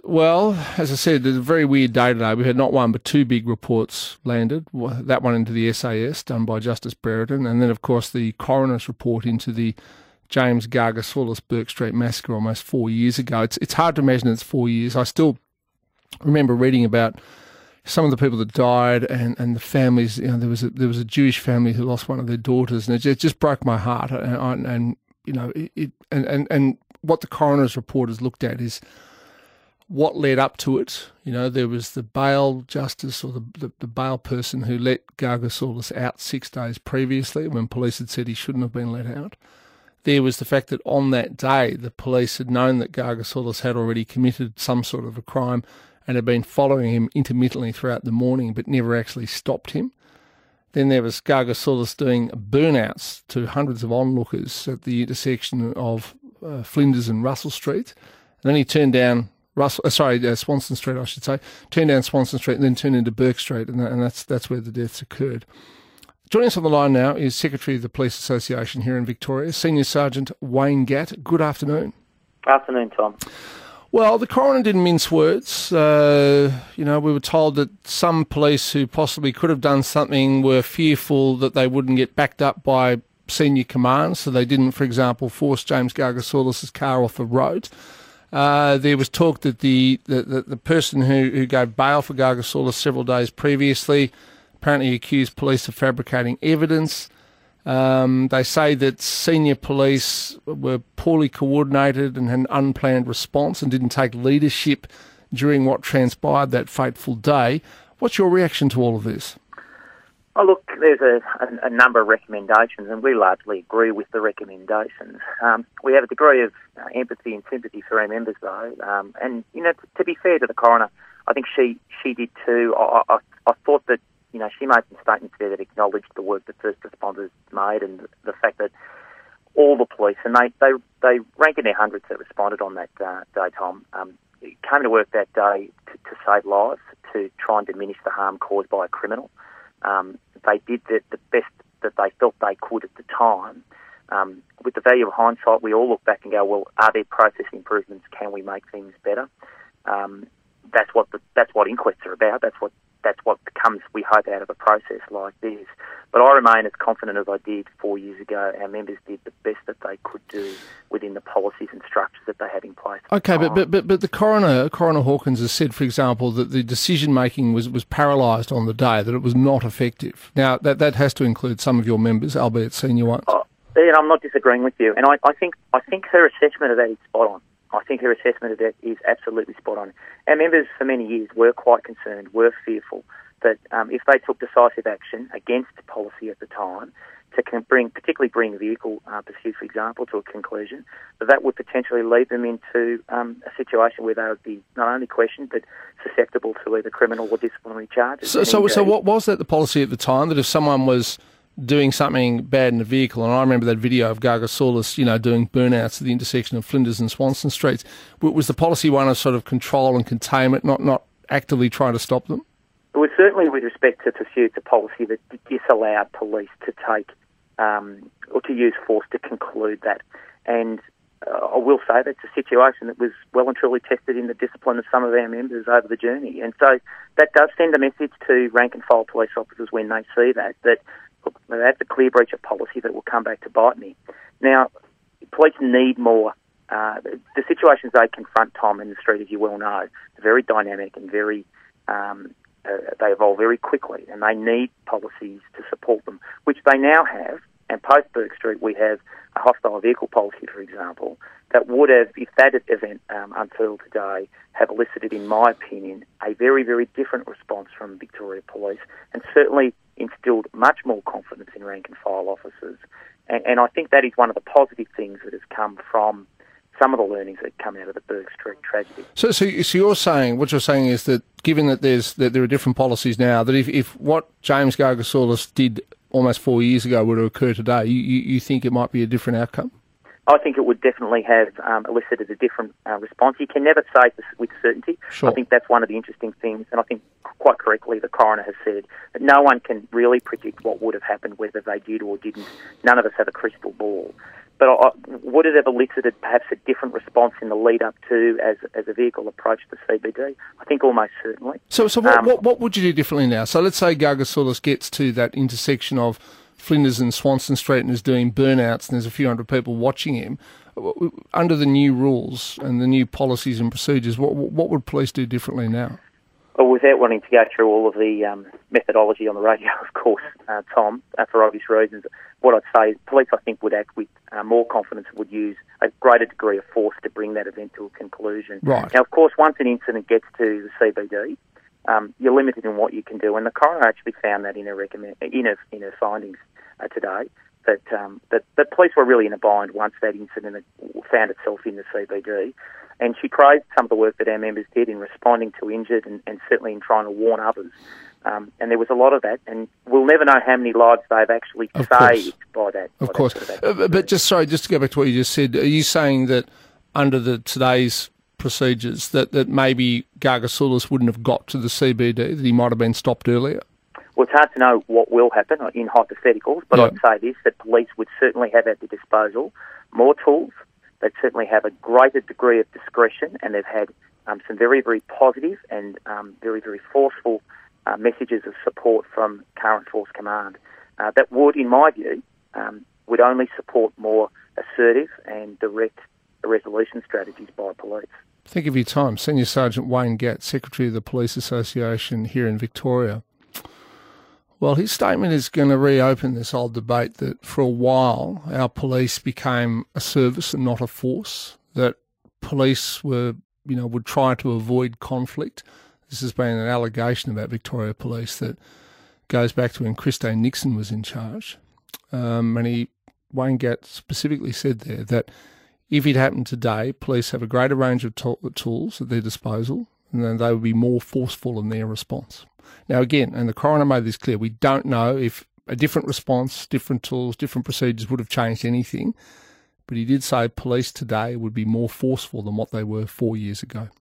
Well, as I said, it's a very weird day today. We've had not one but two big reports landed. That one into the SAS, done by Justice Brereton, and then, of course, the coroner's report into the James Gargasoulis Bourke Street massacre almost 4 years ago. It's hard to imagine it's 4 years. I still remember reading about some of the people that died and the families. You know, there was a Jewish family who lost one of their daughters, and it just broke my heart. And you know, and what the coroner's report has looked at is what led up to it. You know, there was the bail justice or the bail person who let Gargasoulis out 6 days previously when police had said he shouldn't have been let out. There was the fact that on that day the police had known that Gargasoulis had already committed some sort of a crime and had been following him intermittently throughout the morning but never actually stopped him. Then there was Gargasoulis doing burnouts to hundreds of onlookers at the intersection of Flinders and Russell Street. And then he turned down Swanston Street, I should say. Turned down Swanston Street and then turned into Bourke Street, and that's where the deaths occurred. Joining us on the line now is Secretary of the Police Association here in Victoria, Senior Sergeant Wayne Gatt. Good afternoon. Afternoon, Tom. Well, the coroner didn't mince words. We were told that some police who possibly could have done something were fearful that they wouldn't get backed up by senior command, so they didn't, for example, force James Gargasoulis' car off the road. There was talk that the person who gave bail for Gargasoulis several days previously apparently accused police of fabricating evidence. They say that senior police were poorly coordinated and had an unplanned response and didn't take leadership during what transpired that fateful day. What's your reaction to all of this? Oh, look, there's a number of recommendations, and we largely agree with the recommendations. We have a degree of empathy and sympathy for our members, though. And, you know, to be fair to the coroner, I think she did too. I thought that, you know, she made some statements there that acknowledged the work that first responders made and the fact that all the police, and they rank in their hundreds that responded on that day, Tom, came to work that day to save lives, to try and diminish the harm caused by a criminal. They did the best that they felt they could at the time. With the value of hindsight, we all look back and go, well, are there process improvements? Can we make things better? That's what inquests are about. That's what comes, we hope, out of a process like this. But I remain as confident as I did 4 years ago. Our members did the best that they could do within the policies and structures that they had in place. Okay, but the Coroner Hawkins has said, for example, that the decision-making was paralysed on the day, that it was not effective. Now, that has to include some of your members, albeit senior ones. Yeah, I'm not disagreeing with you. And I think her assessment of that is spot on. I think her assessment of that is absolutely spot on. Our members for many years were quite concerned, were fearful that if they took decisive action against policy at the time to particularly bring vehicle pursuit, for example, to a conclusion, that would potentially lead them into a situation where they would be not only questioned but susceptible to either criminal or disciplinary charges. So what was that the policy at the time, that if someone was doing something bad in a vehicle, and I remember that video of Gargasoulis, you know, doing burnouts at the intersection of Flinders and Swanston Streets, was the policy one of sort of control and containment, not actively trying to stop them? It was certainly, with respect to pursuits, a policy that disallowed police to take or to use force to conclude that. And I will say that's a situation that was well and truly tested in the discipline of some of our members over the journey. And so that does send a message to rank-and-file police officers when they see that look, that's a clear breach of policy that will come back to bite me. Now, police need more. The situations they confront, Tom, in the street, as you well know, are very dynamic and very they evolve very quickly, and they need policies to support them, which they now have. And post Bourke Street, we have a hostile vehicle policy, for example, that would have, if that event unfurled today, have elicited, in my opinion, a very, very different response from Victoria Police, and certainly instilled much more confidence in rank-and-file officers. And I think that is one of the positive things that has come from some of the learnings that come out of the Bourke Street tragedy. So you're saying, what you're saying is that given that there are different policies now, that if what James Gargasoulis did almost 4 years ago were to occur today, you think it might be a different outcome? I think it would definitely have elicited a different response. You can never say this with certainty. Sure. I think that's one of the interesting things, and I think quite correctly the coroner has said that no one can really predict what would have happened, whether they did or didn't. None of us have a crystal ball. would it have elicited perhaps a different response in the lead up to as a vehicle approached the CBD? I think almost certainly. So what would you do differently now? So let's say Gargasaurus gets to that intersection of Flinders and Swanston Street and is doing burnouts and there's a few hundred people watching him. Under the new rules and the new policies and procedures, what would police do differently now? Well, without wanting to go through all of the methodology on the radio, of course, Tom, for obvious reasons, what I'd say is police, I think, would act with more confidence, would use a greater degree of force to bring that event to a conclusion. Right. Now, of course, once an incident gets to the CBD, you're limited in what you can do, and the coroner actually found that in her findings today, that police were really in a bind once that incident found itself in the CBD. And she praised some of the work that our members did in responding to injured and certainly in trying to warn others. And there was a lot of that, and we'll never know how many lives they've actually saved by that. Of course. But just to go back to what you just said, are you saying that under today's procedures that maybe Gargasaurus wouldn't have got to the CBD, that he might have been stopped earlier? Well, it's hard to know what will happen in hypotheticals, but I'd say this, that police would certainly have at their disposal more tools. They'd certainly have a greater degree of discretion, and they've had some very, very positive and very, very forceful messages of support from current Force Command. That would, in my view, would only support more assertive and direct resolution strategies by police. Think of your time. Senior Sergeant Wayne Gatt, Secretary of the Police Association here in Victoria. Well, his statement is going to reopen this old debate that for a while our police became a service and not a force, that police would try to avoid conflict. This has been an allegation about Victoria Police that goes back to when Christine Nixon was in charge. Wayne Gatt specifically said there that if it happened today, police have a greater range of tools at their disposal, and then they would be more forceful in their response. Now, again, and the coroner made this clear, we don't know if a different response, different tools, different procedures would have changed anything, but he did say police today would be more forceful than what they were 4 years ago.